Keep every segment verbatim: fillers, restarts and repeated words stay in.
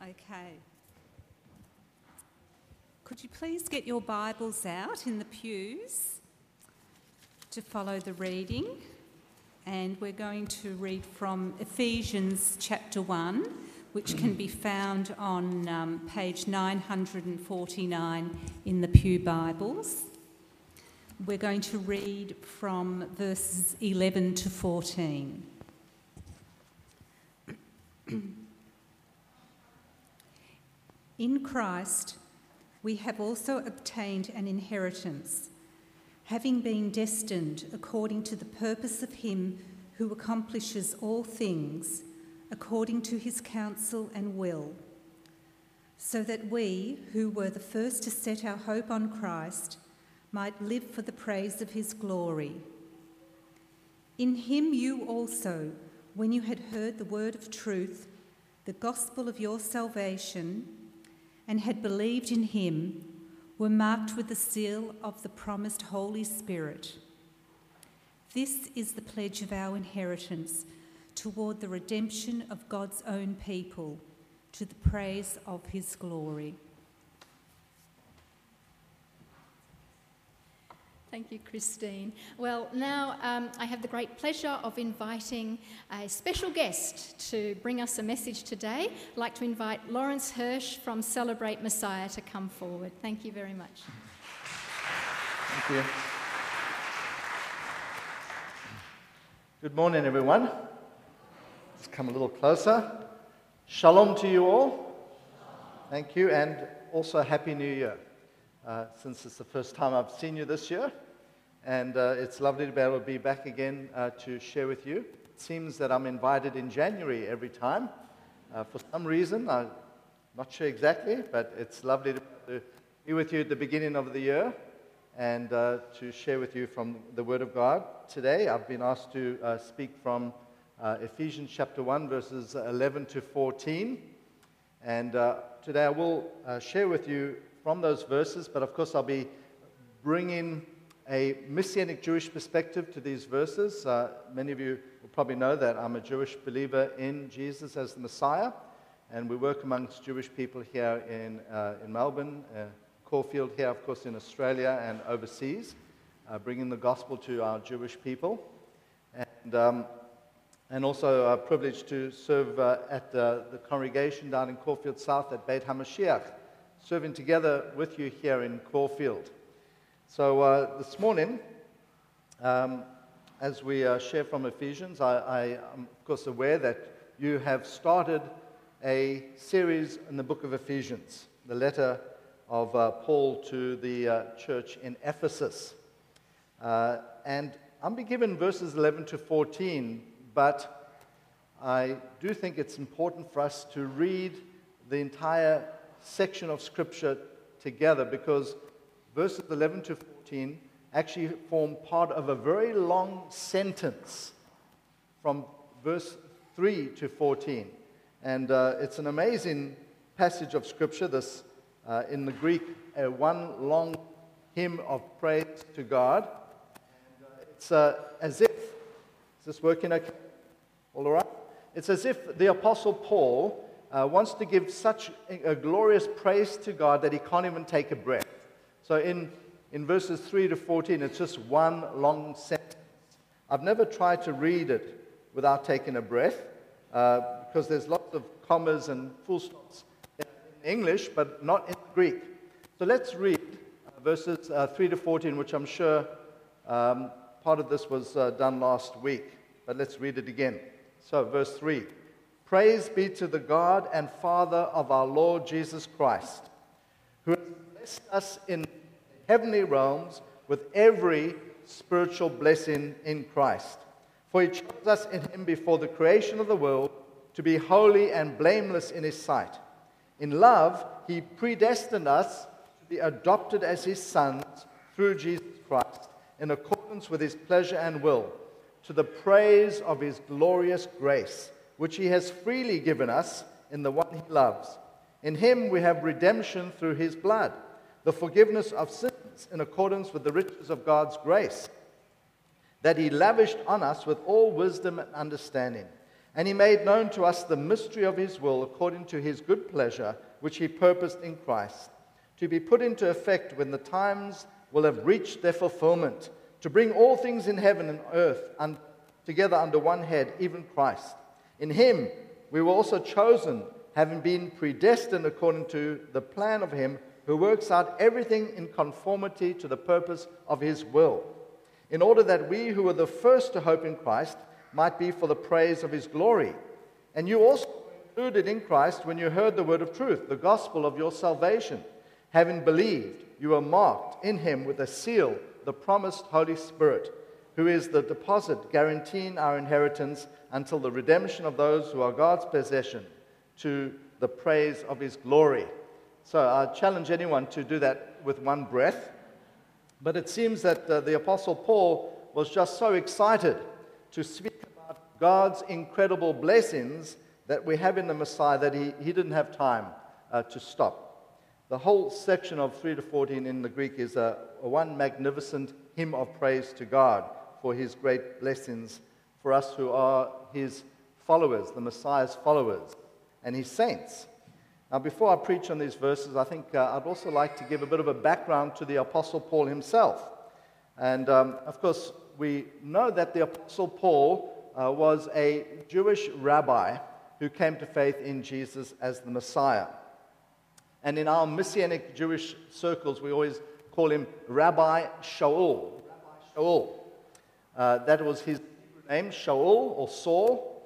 Okay. Could you please get your Bibles out in the pews to follow the reading? And we're going to read from Ephesians chapter one, which can be found on um, page nine forty-nine in the Pew Bibles. We're going to read from verses eleven to fourteen. In Christ, we have also obtained an inheritance, having been destined according to the purpose of him who accomplishes all things according to his counsel and will, so that we, who were the first to set our hope on Christ, might live for the praise of his glory. In him you also, when you had heard the word of truth, the gospel of your salvation, and had believed in him, were marked with the seal of the promised Holy Spirit. This is the pledge of our inheritance toward the redemption of God's own people, to the praise of his glory. Thank you, Christine. Well, now um, I have the great pleasure of inviting a special guest to bring us a message today. I'd like to invite Lawrence Hirsch from Celebrate Messiah to come forward. Thank you very much. Thank you. Good morning, everyone. Let's come a little closer. Shalom to you all. Thank you, and also Happy New Year. Uh, since it's the first time I've seen you this year, and uh, it's lovely to be able to be back again uh, to share with you. It seems that I'm invited in January every time. Uh, for some reason, I'm not sure exactly, but it's lovely to, to be with you at the beginning of the year and uh, to share with you from the Word of God. Today, I've been asked to uh, speak from uh, Ephesians chapter one, verses eleven to fourteen. And uh, today I will uh, share with you from those verses, but of course I'll be bringing a Messianic Jewish perspective to these verses. Uh, many of you will probably know that I'm a Jewish believer in Jesus as the Messiah, and we work amongst Jewish people here in, uh, in Melbourne, uh, Caulfield here, of course, in Australia and overseas, uh, bringing the gospel to our Jewish people. And, um, and also uh, privileged to serve uh, at the, the congregation down in Caulfield South at Beit HaMashiach, serving together with you here in Caulfield. So uh, this morning, um, as we uh, share from Ephesians, I, I am of course aware that you have started a series in the book of Ephesians, the letter of uh, Paul to the uh, church in Ephesus. Uh, and I'm be given verses eleven to fourteen, but I do think it's important for us to read the entire section of Scripture together, because verses eleven to fourteen actually form part of a very long sentence from verse three to fourteen. And uh, it's an amazing passage of Scripture, this, uh, in the Greek, uh, one long hymn of praise to God. And, uh, it's uh, as if, is this working okay? All right? It's as if the Apostle Paul Uh, wants to give such a, a glorious praise to God that he can't even take a breath. So in, in verses three to fourteen, it's just one long sentence. I've never tried to read it without taking a breath, uh, because there's lots of commas and full stops in English, but not in Greek. So let's read uh, verses uh, three to fourteen, which I'm sure um, part of this was uh, done last week, but let's read it again. So verse three. Praise be to the God and Father of our Lord Jesus Christ, who has blessed us in heavenly realms with every spiritual blessing in Christ. For he chose us in him before the creation of the world to be holy and blameless in his sight. In love, he predestined us to be adopted as his sons through Jesus Christ, in accordance with his pleasure and will, to the praise of his glorious grace, which he has freely given us in the one he loves. In him we have redemption through his blood, the forgiveness of sins in accordance with the riches of God's grace, that he lavished on us with all wisdom and understanding. And he made known to us the mystery of his will according to his good pleasure, which he purposed in Christ, to be put into effect when the times will have reached their fulfillment, to bring all things in heaven and earth un- together under one head, even Christ. In him we were also chosen, having been predestined according to the plan of him who works out everything in conformity to the purpose of his will, in order that we who were the first to hope in Christ might be for the praise of his glory. And you also were included in Christ when you heard the word of truth, the gospel of your salvation. Having believed, you were marked in him with a seal, the promised Holy Spirit, who is the deposit guaranteeing our inheritance until the redemption of those who are God's possession, to the praise of his glory. So I challenge anyone to do that with one breath. But it seems that uh, the Apostle Paul was just so excited to speak about God's incredible blessings that we have in the Messiah that he, he didn't have time uh, to stop. The whole section of three to fourteen in the Greek is a, a one magnificent hymn of praise to God for his great blessings for us who are his followers, the Messiah's followers, and his saints. Now, before I preach on these verses, I think uh, I'd also like to give a bit of a background to the Apostle Paul himself. And, um, of course, we know that the Apostle Paul uh, was a Jewish rabbi who came to faith in Jesus as the Messiah. And in our Messianic Jewish circles, we always call him Rabbi Shaul. Rabbi Shaul. Uh, that was his name, Shaul or Saul.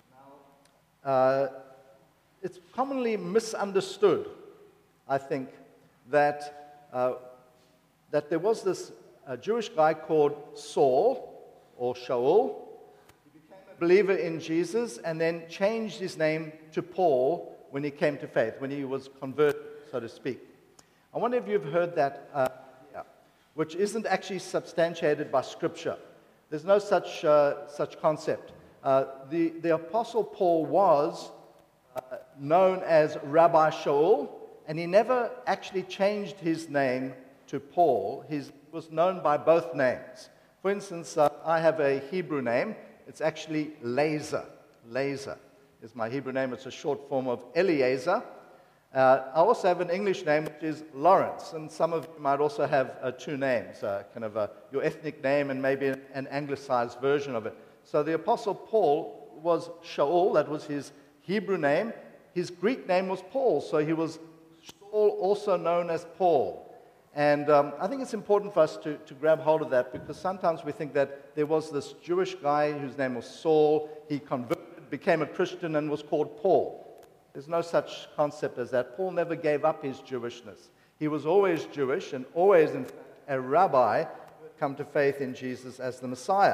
Uh, it's commonly misunderstood, I think, that, uh, that there was this uh, Jewish guy called Saul or Shaul. He became a believer in Jesus and then changed his name to Paul when he came to faith, when he was converted, so to speak. I wonder if you've heard that, uh, yeah, which isn't actually substantiated by Scripture. There's no such, uh, such concept. Uh, the, the Apostle Paul was uh, known as Rabbi Shaul, and he never actually changed his name to Paul. He was known by both names. For instance, uh, I have a Hebrew name. It's actually Lazer. Lazer is my Hebrew name. It's a short form of Eliezer. Uh, I also have an English name, which is Lawrence, and some of you might also have uh, two names, uh, kind of a, your ethnic name and maybe an, an anglicized version of it. So the Apostle Paul was Shaul, that was his Hebrew name. His Greek name was Paul, so he was Saul, also known as Paul. And um, I think it's important for us to, to grab hold of that, because sometimes we think that there was this Jewish guy whose name was Saul, he converted, became a Christian, and was called Paul. There's no such concept as that. Paul never gave up his Jewishness. He was always Jewish and always, in fact, a rabbi who had come to faith in Jesus as the Messiah.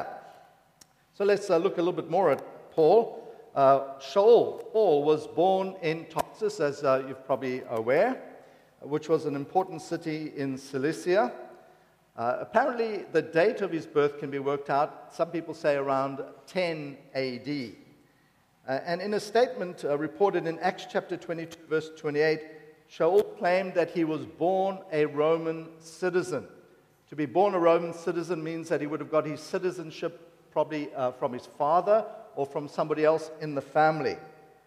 So let's uh, look a little bit more at Paul. Uh, Shaul, Paul was born in Tarsus, as uh, you're probably aware, which was an important city in Cilicia. Uh, apparently, the date of his birth can be worked out, some people say around ten A D. Uh, and in a statement uh, reported in Acts chapter twenty-two, verse twenty-eight, Shaul claimed that he was born a Roman citizen. To be born a Roman citizen means that he would have got his citizenship probably uh, from his father or from somebody else in the family.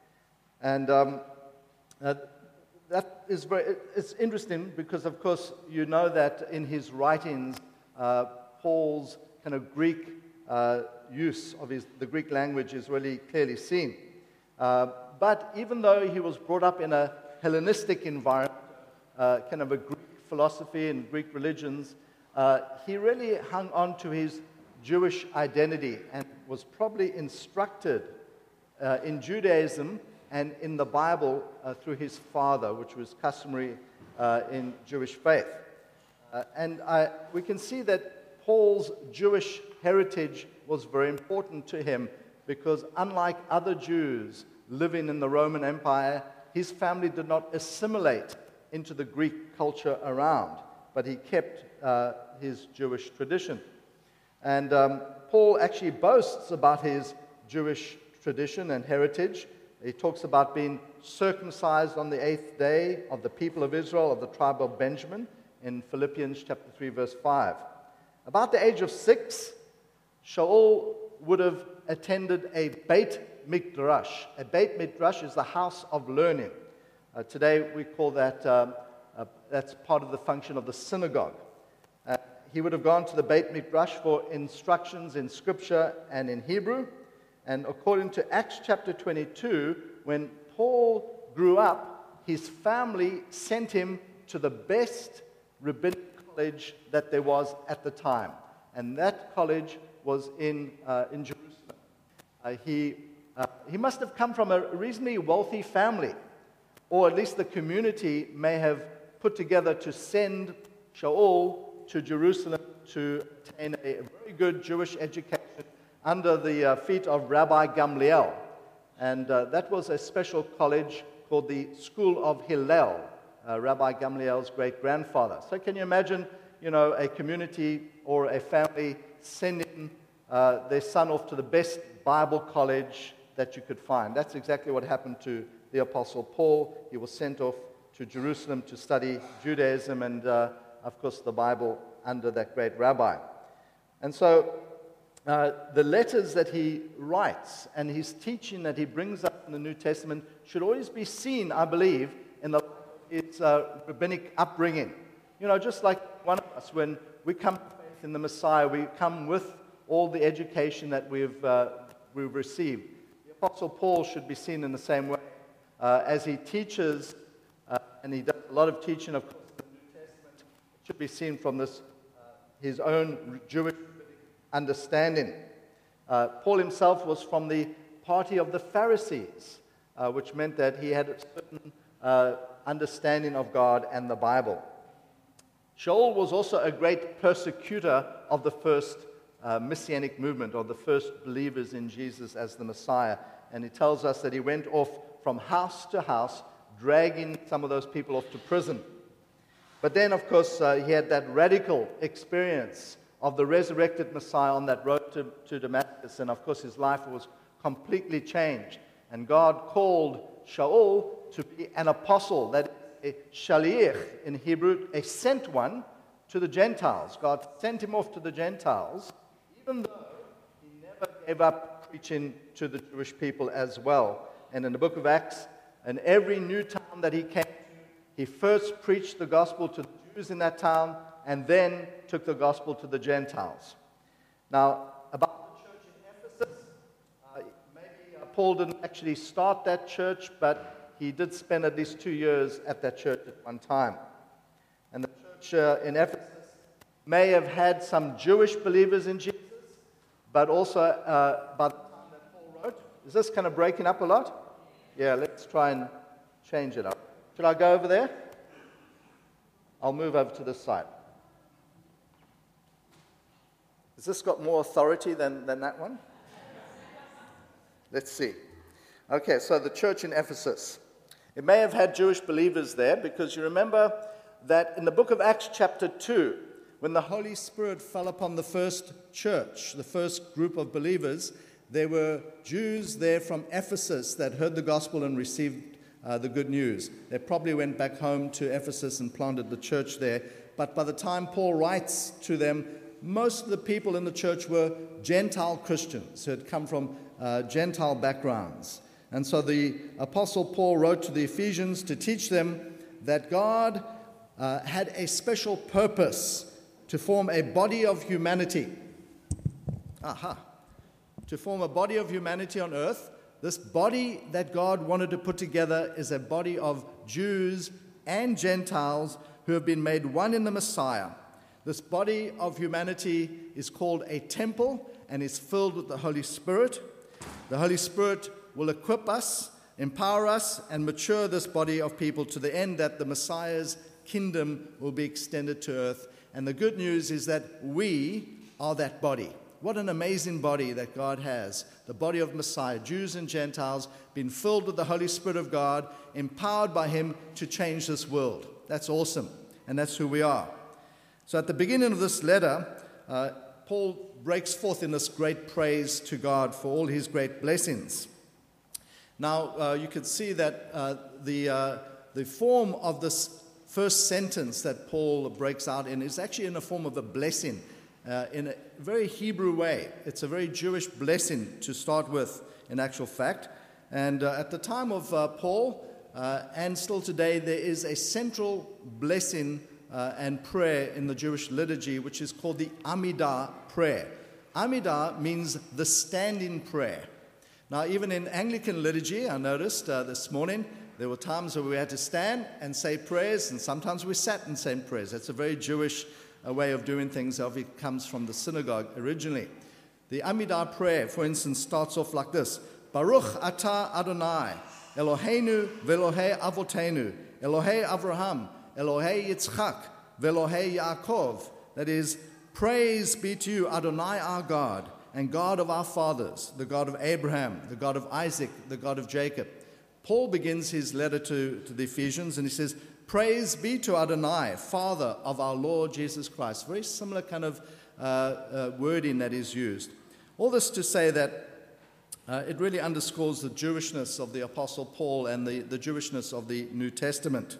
And um, uh, that is very, it's interesting because, of course, you know that in his writings, uh, Paul's kind of Greek uh, use of his, the Greek language is really clearly seen. Uh, but even though he was brought up in a Hellenistic environment, uh, kind of a Greek philosophy and Greek religions, uh, he really hung on to his Jewish identity and was probably instructed uh, in Judaism and in the Bible uh, through his father, which was customary uh, in Jewish faith. Uh, and I, we can see that Paul's Jewish heritage was very important to him because, unlike other Jews living in the Roman Empire, his family did not assimilate into the Greek culture around, but he kept uh, his Jewish tradition. And um, Paul actually boasts about his Jewish tradition and heritage. He talks about being circumcised on the eighth day of the people of Israel, of the tribe of Benjamin, in Philippians chapter three, verse five. About the age of six, Shaul would have attended a Beit Midrash. A Beit Midrash is the house of learning. Uh, today we call that, um, uh, that's part of the function of the synagogue. Uh, he would have gone to the Beit Midrash for instructions in Scripture and in Hebrew. And according to Acts chapter twenty-two, when Paul grew up, his family sent him to the best rabbinic college that there was at the time. And that college was in, uh, in Jerusalem. Uh, he, uh, he must have come from a reasonably wealthy family, or at least the community may have put together to send Shaul to Jerusalem to obtain a very good Jewish education under the uh, feet of Rabbi Gamliel. And uh, that was a special college called the School of Hillel, uh, Rabbi Gamliel's great-grandfather. So can you imagine, you know, a community or a family sending uh, their son off to the best Bible college that you could find? That's exactly what happened to the Apostle Paul. He was sent off to Jerusalem to study Judaism and, uh, of course, the Bible under that great rabbi. And so uh, the letters that he writes and his teaching that he brings up in the New Testament should always be seen, I believe, in the, its uh, rabbinic upbringing. You know, just like one of us, when we come to faith in the Messiah, we come with all the education that we've, uh, we've received. The Apostle Paul should be seen in the same way. Uh, as he teaches, uh, and he does a lot of teaching, of course, in the New Testament, it should be seen from this, uh, his own Jewish understanding. Uh, Paul himself was from the party of the Pharisees, uh, which meant that he had a certain uh, understanding of God and the Bible. Shaul was also a great persecutor of the first uh, messianic movement, or the first believers in Jesus as the Messiah. And he tells us that he went off from house to house, dragging some of those people off to prison. But then, of course, uh, he had that radical experience of the resurrected Messiah on that road to, to Damascus. And, of course, his life was completely changed. And God called Shaul to be an apostle, that is a shaliach in Hebrew, a sent one to the Gentiles. God sent him off to the Gentiles, even though he never gave up preaching to the Jewish people as well. And in the book of Acts, in every new town that he came to, he first preached the gospel to the Jews in that town, and then took the gospel to the Gentiles. Now, about the church in Ephesus, uh, maybe uh, Paul didn't actually start that church, but he did spend at least two years at that church at one time. And the church uh, in Ephesus may have had some Jewish believers in Jesus, but also uh, by the time that Paul wrote, is this kind of breaking up a lot? Yeah, let's try and change it up. Should I go over there? I'll move over to this side. Has this got more authority than, than that one? Let's see. Okay, so the church in Ephesus. It may have had Jewish believers there, because you remember that in the book of Acts chapter two, when the Holy Spirit fell upon the first church, the first group of believers, there were Jews there from Ephesus that heard the gospel and received uh, the good news. They probably went back home to Ephesus and planted the church there. But by the time Paul writes to them, most of the people in the church were Gentile Christians who had come from uh, Gentile backgrounds. And so the Apostle Paul wrote to the Ephesians to teach them that God uh, had a special purpose to form a body of humanity. Aha. To form a body of humanity on earth. This body that God wanted to put together is a body of Jews and Gentiles who have been made one in the Messiah. This body of humanity is called a temple and is filled with the Holy Spirit. The Holy Spirit will equip us, empower us, and mature this body of people to the end that the Messiah's kingdom will be extended to earth. And the good news is that we are that body. What an amazing body that God has. The body of Messiah, Jews and Gentiles, been filled with the Holy Spirit of God, empowered by Him to change this world. That's awesome. And that's who we are. So at the beginning of this letter, uh, Paul breaks forth in this great praise to God for all His great blessings. Now, uh, you can see that uh, the, uh, the form of this first sentence that Paul breaks out in is actually in the form of a blessing, uh, in a very Hebrew way. It's a very Jewish blessing to start with. in actual fact. And uh, at the time of uh, Paul, uh, and still today, there is a central blessing uh, and prayer in the Jewish liturgy, which is called the Amidah prayer. Amidah means the standing prayer. Now, even in Anglican liturgy, I noticed uh, this morning, there were times where we had to stand and say prayers, and sometimes we sat and said prayers. That's a very Jewish uh, way of doing things. It comes from the synagogue originally. The Amidah prayer, for instance, starts off like this: Baruch atah Adonai, Eloheinu ve'Elohei avotenu, Elohei Avraham, Elohei Yitzchak, ve'Elohei Yaakov. That is, praise be to you, Adonai our God, and God of our fathers, the God of Abraham, the God of Isaac, the God of Jacob. Paul begins his letter to, to the Ephesians, and he says, praise be to Adonai, Father of our Lord Jesus Christ. Very similar kind of uh, uh, wording that is used. All this to say that uh, it really underscores the Jewishness of the Apostle Paul and the, the Jewishness of the New Testament.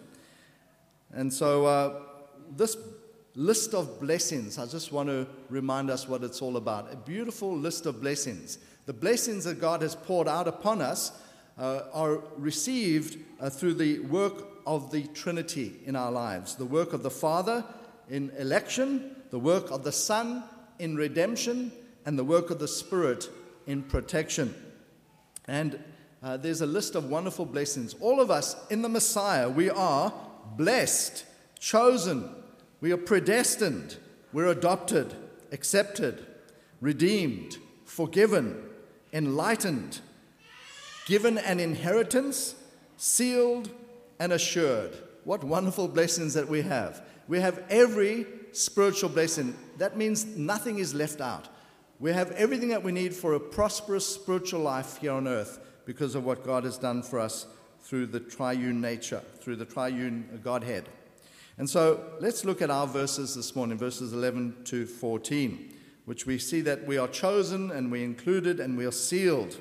And so uh, this list of blessings, I just want to remind us what it's all about. A beautiful list of blessings. The blessings that God has poured out upon us uh, are received uh, through the work of the Trinity in our lives. The work of the Father in election, the work of the Son in redemption, and the work of the Spirit in protection. And uh, there's a list of wonderful blessings. All of us in the Messiah, we are blessed, chosen, we are predestined, we're adopted, accepted, redeemed, forgiven, enlightened, given an inheritance, sealed and assured. What wonderful blessings that we have. We have every spiritual blessing. That means nothing is left out. We have everything that we need for a prosperous spiritual life here on earth because of what God has done for us through the triune nature, through the triune Godhead. And so let's look at our verses this morning, verses eleven to fourteen, which we see that we are chosen and we're included and we are sealed.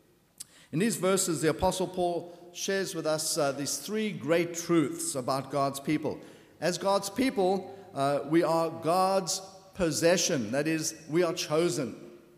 In these verses, the Apostle Paul shares with us uh, these three great truths about God's people. As God's people, uh, we are God's possession. That is, we are chosen.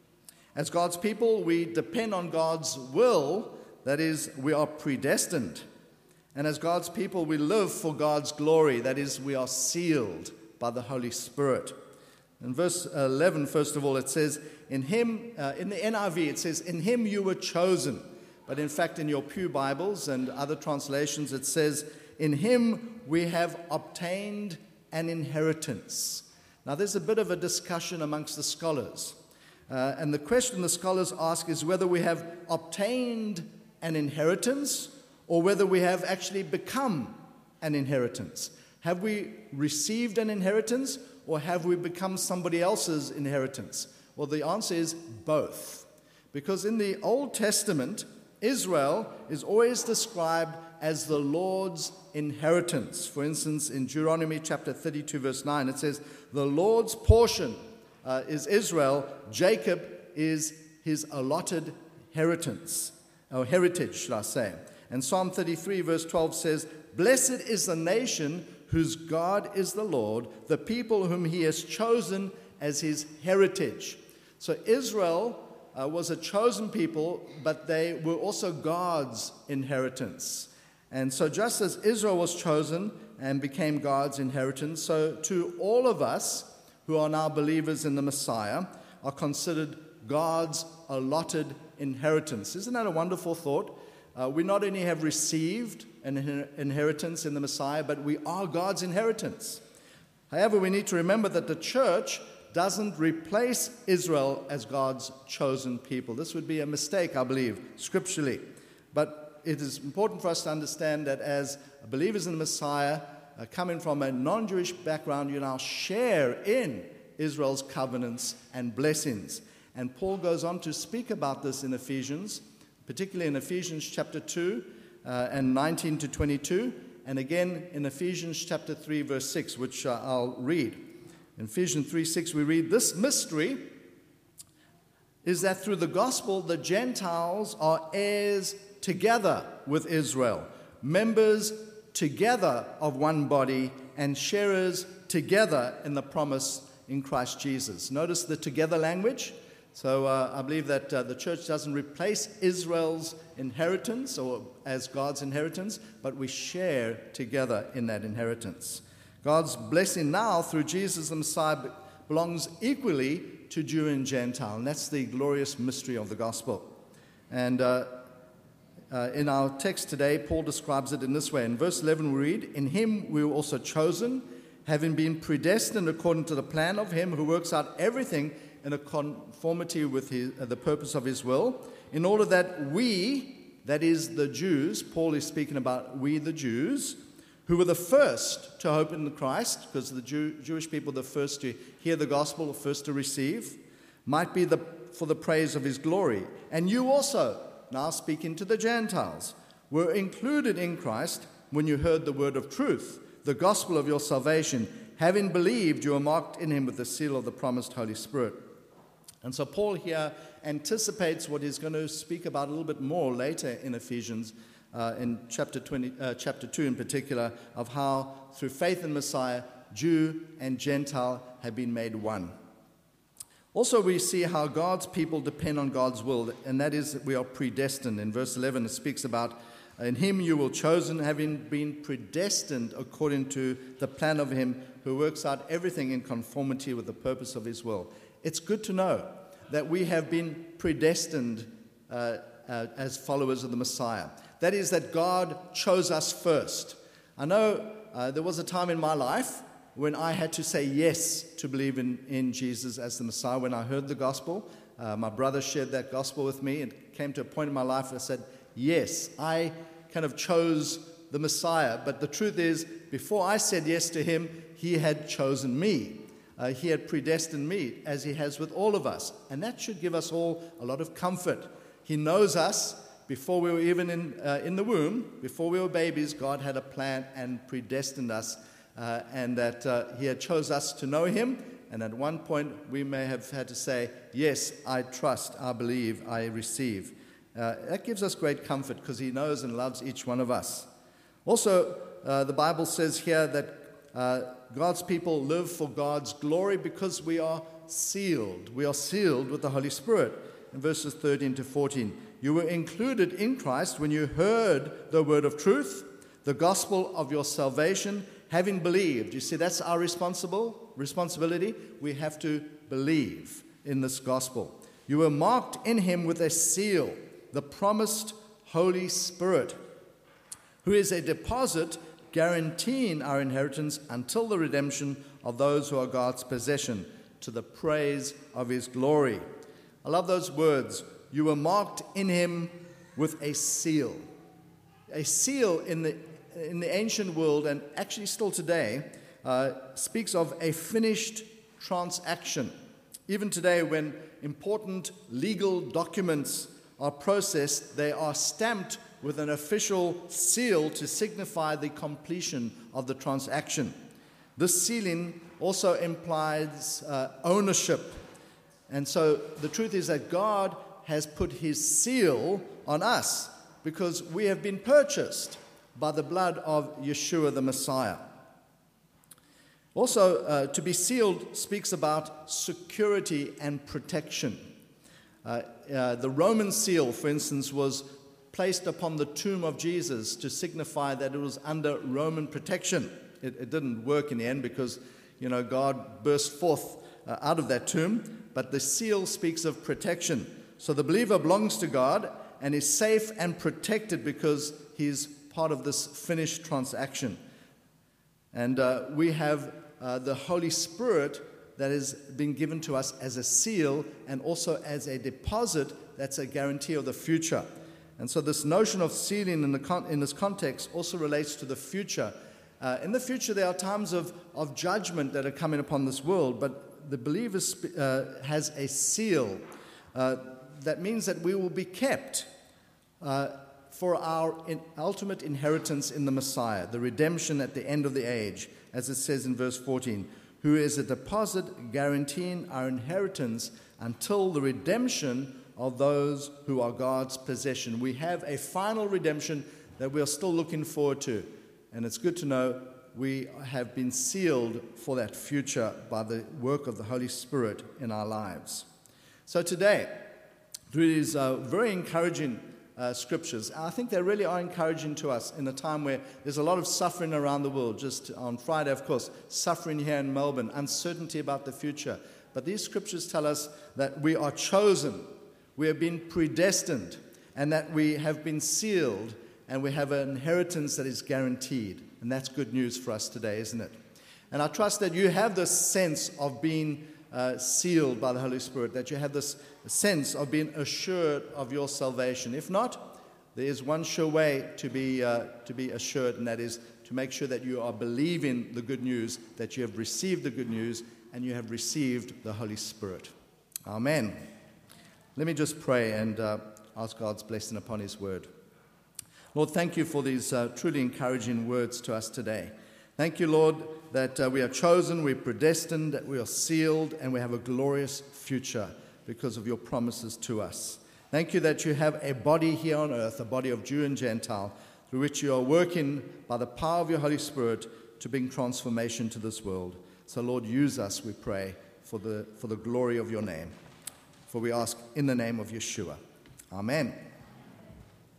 As God's people, we depend on God's will. That is, we are predestined. And as God's people, we live for God's glory. That is, we are sealed by the Holy Spirit. In verse eleven, first of all, it says, in him, uh, in the N I V, it says, in him you were chosen. But in fact, in your Pew Bibles and other translations, it says, in him we have obtained an inheritance. Now, there's a bit of a discussion amongst the scholars. Uh, and the question the scholars ask is whether we have obtained an inheritance or whether we have actually become an inheritance. Have we received an inheritance or have we become somebody else's inheritance? Well, the answer is both. Because in the Old Testament, Israel is always described as the Lord's inheritance. For instance, in Deuteronomy chapter thirty-two, verse nine, it says, the Lord's portion uh, is Israel, Jacob is his allotted inheritance, or heritage, should I say. And Psalm thirty-three, verse twelve says, blessed is the nation whose God is the Lord, the people whom he has chosen as his heritage. So Israel uh, was a chosen people, but they were also God's inheritance. And so just as Israel was chosen and became God's inheritance, so to all of us who are now believers in the Messiah are considered God's allotted inheritance. Isn't that a wonderful thought? Uh, we not only have received an inheritance in the Messiah, but we are God's inheritance. However, we need to remember that the church doesn't replace Israel as God's chosen people. This would be a mistake, I believe, scripturally. But it is important for us to understand that as believers in the Messiah, uh, coming from a non-Jewish background, you now share in Israel's covenants and blessings. And Paul goes on to speak about this in Ephesians, particularly in Ephesians chapter two uh, and nineteen to twenty-two, and again in Ephesians chapter three, verse six, which uh, I'll read. In Ephesians three six, we read, this mystery is that through the gospel, the Gentiles are heirs together with Israel, members together of one body, and sharers together in the promise in Christ Jesus. Notice the together language. So uh, I believe that uh, the church doesn't replace Israel's inheritance or as God's inheritance, but we share together in that inheritance. God's blessing now through Jesus the Messiah belongs equally to Jew and Gentile, and that's the glorious mystery of the gospel. And uh, uh, in our text today, Paul describes it in this way. In verse eleven we read, "In him we were also chosen, having been predestined according to the plan of him who works out everything in a conformity with his, uh, the purpose of his will, in order that we," that is the Jews, Paul is speaking about we the Jews, who were the first to hope in the Christ, because the Jew, Jewish people were the first to hear the gospel, the first to receive, might be the, for the praise of his glory. And you also, now speaking to the Gentiles, were included in Christ when you heard the word of truth, the gospel of your salvation. Having believed, you are marked in him with the seal of the promised Holy Spirit. And so Paul here anticipates what he's going to speak about a little bit more later in Ephesians, uh, in chapter twenty, uh, chapter two in particular, of how through faith in Messiah, Jew and Gentile have been made one. Also, we see how God's people depend on God's will, and that is that we are predestined. In verse eleven, it speaks about, "In him you were chosen, having been predestined according to the plan of him who works out everything in conformity with the purpose of his will." It's good to know that we have been predestined uh, uh, as followers of the Messiah. That is, that God chose us first. I know uh, there was a time in my life when I had to say yes to believe in, in Jesus as the Messiah. When I heard the gospel, uh, my brother shared that gospel with me. It came to a point in my life where I said, yes, I kind of chose the Messiah. But the truth is, before I said yes to him, he had chosen me. Uh, he had predestined me, as he has with all of us. And that should give us all a lot of comfort. He knows us. Before we were even in, uh, in the womb, before we were babies, God had a plan and predestined us. Uh, and that uh, he had chose us to know him. And at one point, we may have had to say, yes, I trust, I believe, I receive. Uh, that gives us great comfort because he knows and loves each one of us. Also, uh, the Bible says here that uh, God's people live for God's glory because we are sealed. We are sealed with the Holy Spirit. In verses thirteen to fourteen, you were included in Christ when you heard the word of truth, the gospel of your salvation, having believed. You see, that's our responsible responsibility. We have to believe in this gospel. You were marked in him with a seal, the promised Holy Spirit, who is a deposit guaranteeing our inheritance until the redemption of those who are God's possession, to the praise of his glory. I love those words. You were marked in him with a seal. A seal in the in the ancient world, and actually still today, uh, speaks of a finished transaction. Even today, when important legal documents are processed, they are stamped with an official seal to signify the completion of the transaction. This sealing also implies uh, ownership. And so the truth is that God has put his seal on us because we have been purchased by the blood of Yeshua the Messiah. Also, uh, to be sealed speaks about security and protection. Uh, uh, the Roman seal, for instance, was placed upon the tomb of Jesus to signify that it was under Roman protection. It, it didn't work in the end because, you know, God burst forth uh, out of that tomb, but the seal speaks of protection. So the believer belongs to God and is safe and protected because he's part of this finished transaction. And uh, we have uh, the Holy Spirit that has been given to us as a seal and also as a deposit that's a guarantee of the future. And so this notion of sealing in, the con- in this context also relates to the future. Uh, in the future, there are times of, of judgment that are coming upon this world, but the believer sp- uh, has a seal. Uh, that means that we will be kept uh, for our in ultimate inheritance in the Messiah, the redemption at the end of the age, as it says in verse fourteen, who is a deposit guaranteeing our inheritance until the redemption of those who are God's possession. We have a final redemption that we are still looking forward to, and it's good to know we have been sealed for that future by the work of the Holy Spirit in our lives. So today, through these uh, very encouraging uh, scriptures, I think they really are encouraging to us in a time where there's a lot of suffering around the world. Just on Friday, of course, suffering here in Melbourne, uncertainty about the future. But these scriptures tell us that we are chosen, we have been predestined, and that we have been sealed, and we have an inheritance that is guaranteed. And that's good news for us today, isn't it? And I trust that you have this sense of being uh, sealed by the Holy Spirit, that you have this sense of being assured of your salvation. If not, there is one sure way to be, uh, to be assured, and that is to make sure that you are believing the good news, that you have received the good news, and you have received the Holy Spirit. Amen. Let me just pray and uh, ask God's blessing upon his word. Lord, thank you for these uh, truly encouraging words to us today. Thank you, Lord, that uh, we are chosen, we're predestined, that we are sealed, and we have a glorious future because of your promises to us. Thank you that you have a body here on earth, a body of Jew and Gentile, through which you are working by the power of your Holy Spirit to bring transformation to this world. So, Lord, use us, we pray, for the, for the glory of your name. For we ask in the name of Yeshua. Amen.